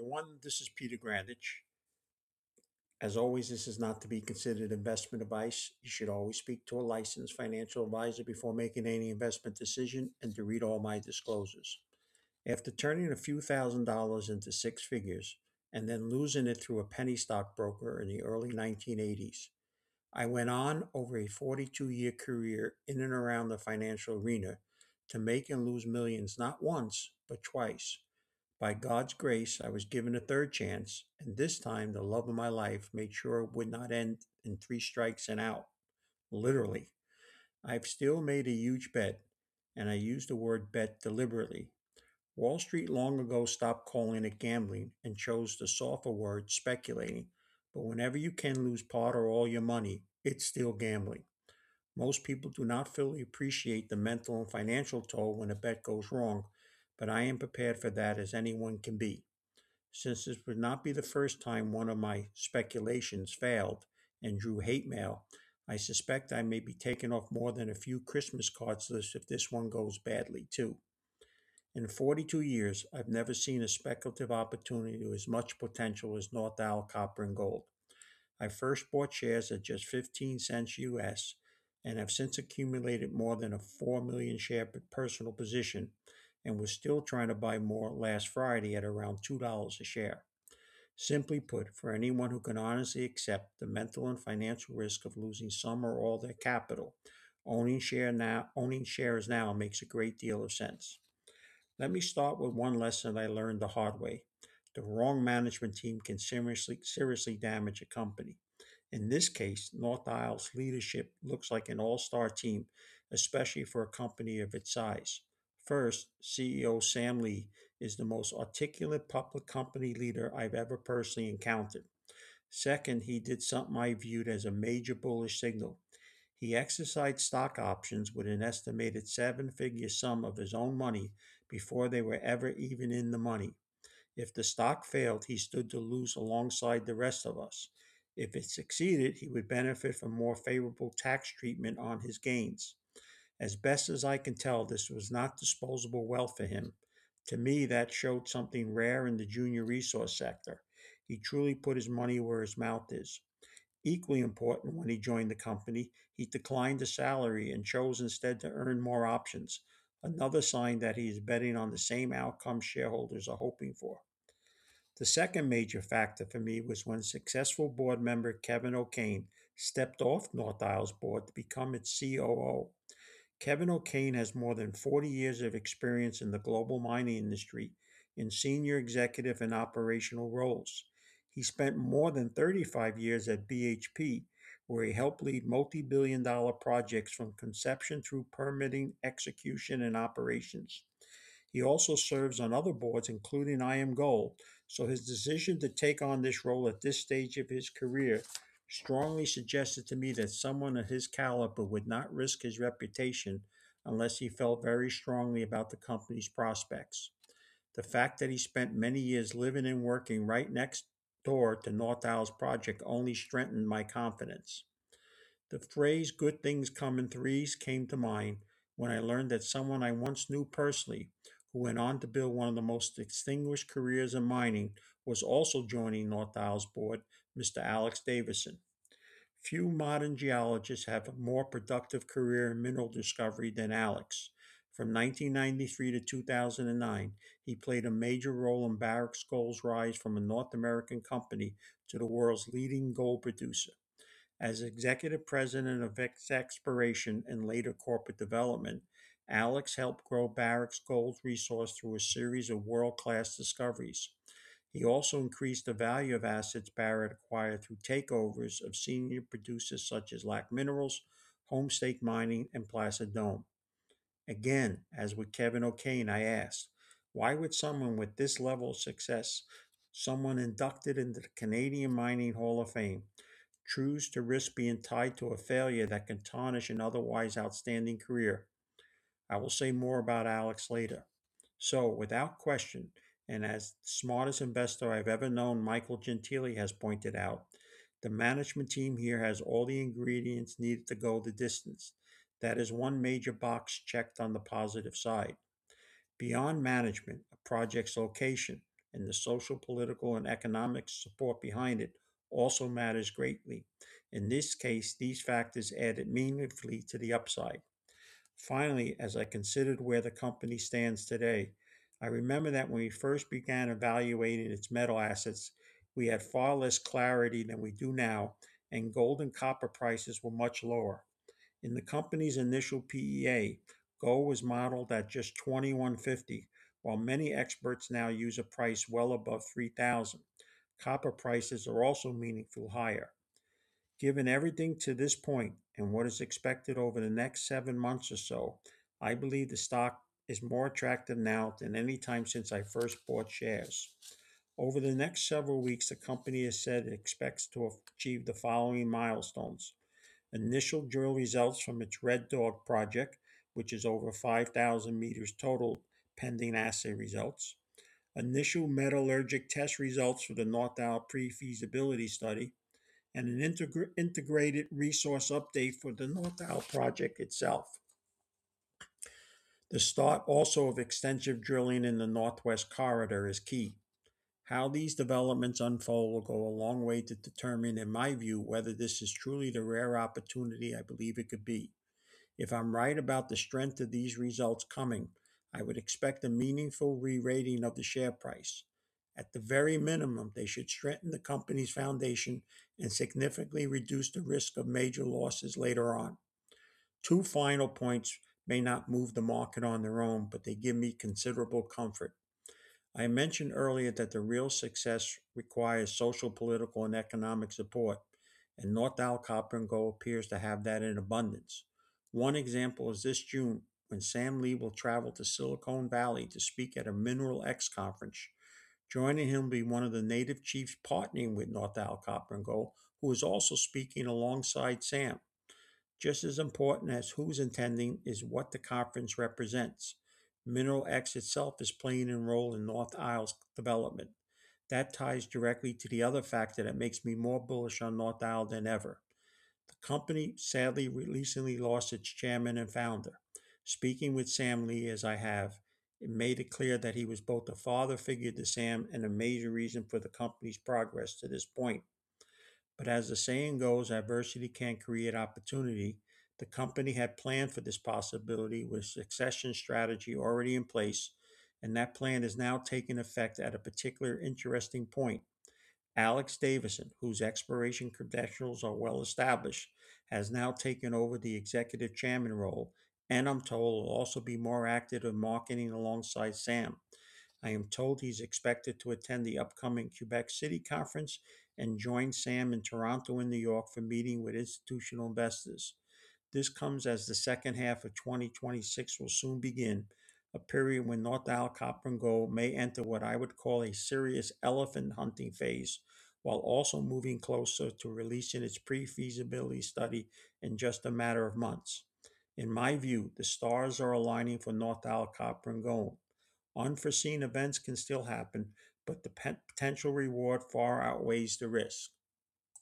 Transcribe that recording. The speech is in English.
everyone. This is Peter Grandich. As always, this is not to be considered investment advice. You should always speak to a licensed financial advisor before making any investment decision and to read all my disclosures. After turning a few $1,000s into six figures and then losing it through a penny stockbroker in the early 1980s, I went on over a 42-year career in and around the financial arena to make and lose millions not once, but twice. By God's grace, I was given a third chance, and this time the love of my life made sure it would not end in three strikes and out. Literally. I've still made a huge bet, and I use the word bet deliberately. Wall Street long ago stopped calling it gambling and chose the softer word speculating. But whenever you can lose part or all your money, it's still gambling. Most people do not fully appreciate the mental and financial toll when a bet goes wrong, but I am prepared for that as anyone can be. Since this would not be the first time one of my speculations failed and drew hate mail, I suspect I may be taking off more than a few Christmas cards lists if this one goes badly too. In 42 years, I've never seen a speculative opportunity with as much potential as North Isle Copper and Gold. I first bought shares at just 15 cents US and have since accumulated more than a 4 million share personal position and was still trying to buy more last Friday at around $2 a share. Simply put, for anyone who can honestly accept the mental and financial risk of losing some or all their capital, owning shares now makes a great deal of sense. Let me start with one lesson I learned the hard way. The wrong management team can seriously damage a company. In this case, North Isle's leadership looks like an all-star team, especially for a company of its size. First, CEO Sam Lee is the most articulate public company leader I've ever personally encountered. Second, he did something I viewed as a major bullish signal. He exercised stock options with an estimated seven-figure sum of his own money before they were ever even in the money. If the stock failed, he stood to lose alongside the rest of us. If it succeeded, he would benefit from more favorable tax treatment on his gains. As best as I can tell, this was not disposable wealth for him. To me, that showed something rare in the junior resource sector. He truly put his money where his mouth is. Equally important, when he joined the company, he declined the salary and chose instead to earn more options, another sign that he is betting on the same outcome shareholders are hoping for. The second major factor for me was when successful board member Kevin O'Kane stepped off North Isle's board to become its COO. Kevin O'Kane has more than 40 years of experience in the global mining industry in senior executive and operational roles. He spent more than 35 years at BHP, where he helped lead multi-billion dollar projects from conception through permitting, execution, and operations. He also serves on other boards, including IAMGOLD, so his decision to take on this role at this stage of his career strongly suggested to me that someone of his caliber would not risk his reputation unless he felt very strongly about the company's prospects. The fact that he spent many years living and working right next door to North Isle's project only strengthened my confidence. The phrase good things come in threes came to mind when I learned that someone I once knew personally, who went on to build one of the most distinguished careers in mining, was also joining North Isle's board, Mr. Alex Davison. Few modern geologists have a more productive career in mineral discovery than Alex. From 1993 to 2009, he played a major role in Barrick Gold's rise from a North American company to the world's leading gold producer. As executive president of exploration and later corporate development, Alex helped grow Barrick's gold resource through a series of world class discoveries. He also increased the value of assets Barrick acquired through takeovers of senior producers such as Lac Minerals, Homestake Mining, and Placid Dome. Again, as with Kevin O'Kane, I asked, why would someone with this level of success, someone inducted into the Canadian Mining Hall of Fame, choose to risk being tied to a failure that can tarnish an otherwise outstanding career? I will say more about Alex later. So, without question, and as the smartest investor I've ever known, Michael Gentile has pointed out, the management team here has all the ingredients needed to go the distance. That is one major box checked on the positive side. Beyond management, a project's location, and the social, political, and economic support behind it also matters greatly. In this case, these factors added meaningfully to the upside. Finally, as I considered where the company stands today, I remember that when we first began evaluating its metal assets, we had far less clarity than we do now, and gold and copper prices were much lower. In the company's initial PEA, gold was modeled at just 2150, while many experts now use a price well above 3000. Copper prices are also meaningfully higher. Given everything to this point and what is expected over the next 7 months or so, I believe the stock is more attractive now than any time since I first bought shares. Over the next several weeks, the company has said it expects to achieve the following milestones: initial drill results from its Red Dog project, which is over 5,000 meters total pending assay results, initial metallurgic test results for the North Isle pre feasibility study, and an integrated resource update for the North Isle project itself. The start also of extensive drilling in the Northwest Corridor is key. How these developments unfold will go a long way to determine, in my view, whether this is truly the rare opportunity I believe it could be. If I'm right about the strength of these results coming, I would expect a meaningful re rating of the share price. At the very minimum, they should strengthen the company's foundation and significantly reduce the risk of major losses later on. Two final points may not move the market on their own, but they give me considerable comfort. I mentioned earlier that the real success requires social, political, and economic support, and North Isle Copper and Gold appears to have that in abundance. One example is this June, when Sam Lee will travel to Silicon Valley to speak at a Mineral X conference. Joining him will be one of the native chiefs partnering with North Isle Copper and Gold, who is also speaking alongside Sam. Just as important as who's attending is what the conference represents. Mineral X itself is playing a role in North Isle's development. That ties directly to the other factor that makes me more bullish on North Isle than ever. The company sadly recently lost its chairman and founder. Speaking with Sam Lee as I have, it made it clear that he was both a father figure to Sam and a major reason for the company's progress to this point. But as the saying goes, adversity can create opportunity. The company had planned for this possibility with succession strategy already in place, and that plan is now taking effect at a particular interesting point. Alex Davison, whose exploration credentials are well established, has now taken over the executive chairman role, and I'm told will also be more active in marketing alongside Sam. I am told he's expected to attend the upcoming Quebec City conference and join Sam in Toronto and New York for meeting with institutional investors. This comes as the second half of 2026 will soon begin, a period when North Isle Copper and Gold may enter what I would call a serious elephant hunting phase, while also moving closer to releasing its pre feasibility study in just a matter of months. In my view, the stars are aligning for North Isle Copper and Gold. Unforeseen events can still happen, but the potential reward far outweighs the risk.